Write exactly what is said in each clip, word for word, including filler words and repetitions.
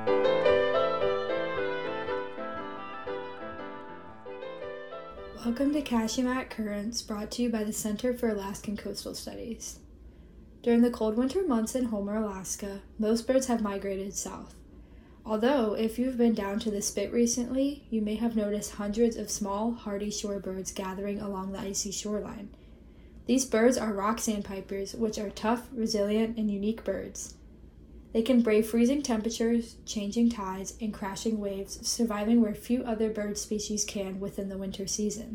Welcome to Calumet Currents, brought to you by the Center for Alaskan Coastal Studies. During the cold winter months in Homer, Alaska, most birds have migrated south. Although, if you've been down to the Spit recently, you may have noticed hundreds of small, hardy shorebirds gathering along the icy shoreline. These birds are rock sandpipers, which are tough, resilient, and unique birds. They can brave freezing temperatures, changing tides, and crashing waves, surviving where few other bird species can within the winter season.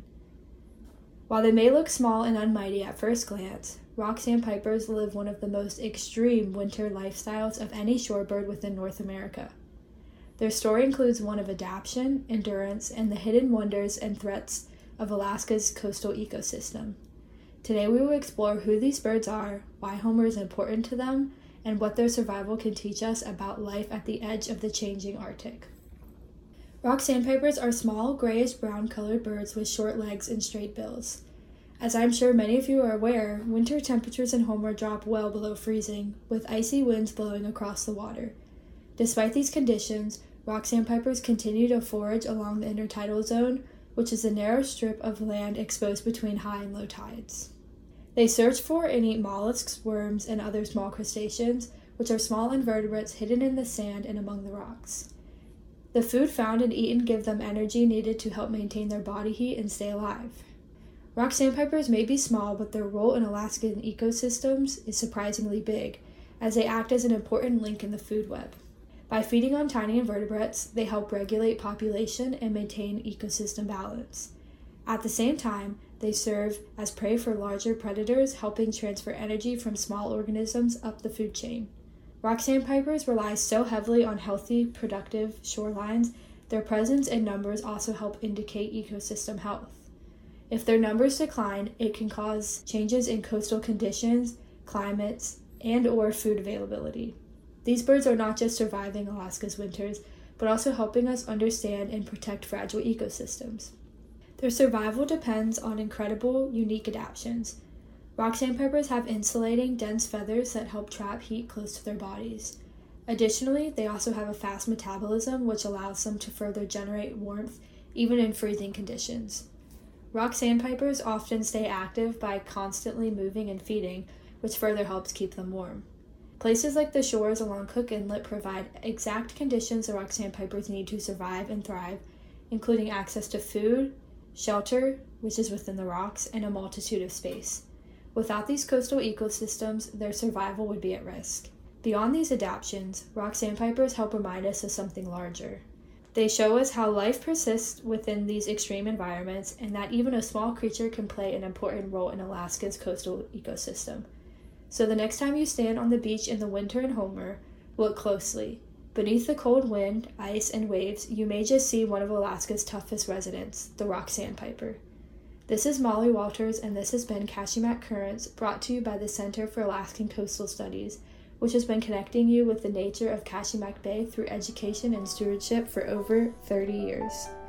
While they may look small and unmighty at first glance, rock sandpipers live one of the most extreme winter lifestyles of any shorebird within North America. Their story includes one of adaptation, endurance, and the hidden wonders and threats of Alaska's coastal ecosystem. Today we will explore who these birds are, why Homer is important to them, and what their survival can teach us about life at the edge of the changing Arctic. Rock sandpipers are small, grayish-brown colored birds with short legs and straight bills. As I'm sure many of you are aware, winter temperatures in Homer drop well below freezing, with icy winds blowing across the water. Despite these conditions, rock sandpipers continue to forage along the intertidal zone, which is a narrow strip of land exposed between high and low tides. They search for and eat mollusks, worms, and other small crustaceans, which are small invertebrates hidden in the sand and among the rocks. The food found and eaten give them energy needed to help maintain their body heat and stay alive. Rock sandpipers may be small, but their role in Alaskan ecosystems is surprisingly big, as they act as an important link in the food web. By feeding on tiny invertebrates, they help regulate population and maintain ecosystem balance. At the same time, they serve as prey for larger predators, helping transfer energy from small organisms up the food chain. Rock sandpipers rely so heavily on healthy, productive shorelines, their presence and numbers also help indicate ecosystem health. If their numbers decline, it can cause changes in coastal conditions, climates, and or food availability. These birds are not just surviving Alaska's winters, but also helping us understand and protect fragile ecosystems. Their survival depends on incredible, unique adaptations. Rock sandpipers have insulating, dense feathers that help trap heat close to their bodies. Additionally, they also have a fast metabolism, which allows them to further generate warmth even in freezing conditions. Rock sandpipers often stay active by constantly moving and feeding, which further helps keep them warm. Places like the shores along Cook Inlet provide exact conditions the rock sandpipers need to survive and thrive, including access to food, shelter, which is within the rocks, and a multitude of space. Without these coastal ecosystems, their survival would be at risk. Beyond these adaptations, rock sandpipers help remind us of something larger. They show us how life persists within these extreme environments, and that even a small creature can play an important role in Alaska's coastal ecosystem. So the next time you stand on the beach in the winter in Homer, look closely. Beneath the cold wind, ice, and waves, you may just see one of Alaska's toughest residents, the rock sandpiper. This is Molly Walters, and this has been Calumet Currents, brought to you by the Center for Alaskan Coastal Studies, which has been connecting you with the nature of Calumet Bay through education and stewardship for over thirty years.